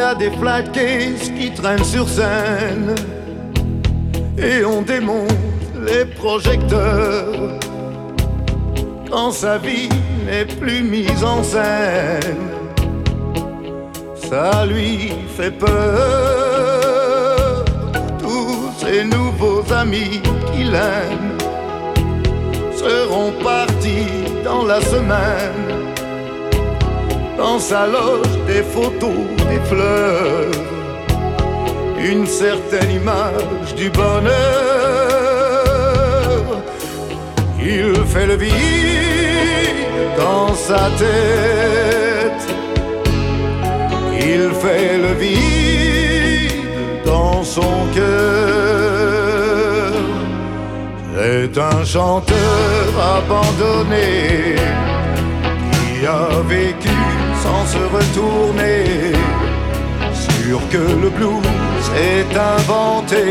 a des flat cases qui traînent sur scène et on démonte les projecteurs quand sa vie n'est plus mise en scène. Ça lui fait peur. Tous ses nouveaux amis qu'il aime seront partis dans la semaine. Dans sa loge, des photos, des fleurs, une certaine image du bonheur. Il fait le vide dans sa tête. Il fait le vide dans son cœur. C'est un chanteur abandonné qui a vécu sans se retourner, sûr que le blues est inventé.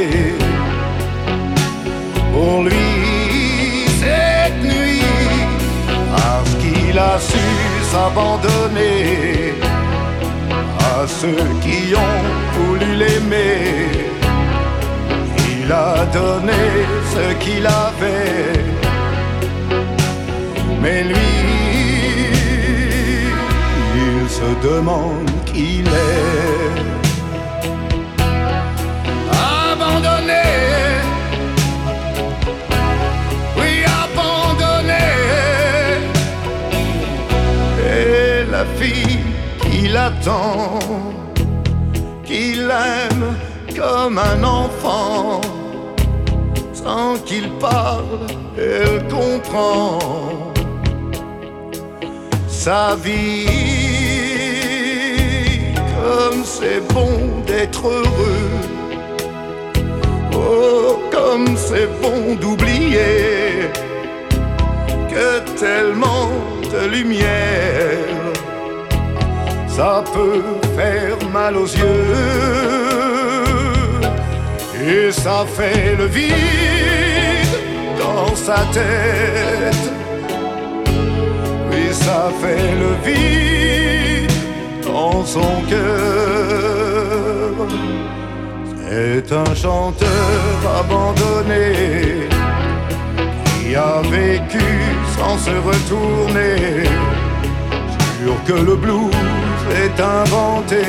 Pour lui cette nuit, parce qu'il a su s'abandonner à ceux qui ont voulu l'aimer. Il a donné ce qu'il avait, mais lui, il se demande qui il est. Abandonné, oui abandonné. Et la fille qu'il attend, qu'il aime comme un enfant, sans qu'il parle, elle comprend sa vie. Comme c'est bon d'être heureux, oh comme c'est bon d'oublier que tellement de lumière ça peut faire mal aux yeux. Et ça fait le vide dans sa tête. Oui, ça fait le vide dans son cœur. C'est un chanteur abandonné qui a vécu sans se retourner, sûr que le blues est inventé.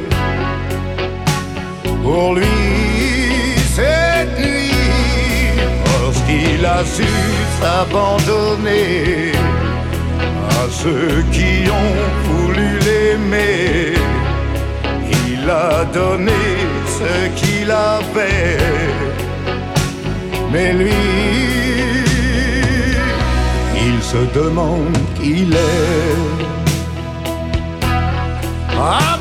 Pour lui cette nuit, parce qu'il a su s'abandonner à ceux qui ont voulu l'aimer. Il a donné ce qu'il avait, mais lui, il se demande qui il est.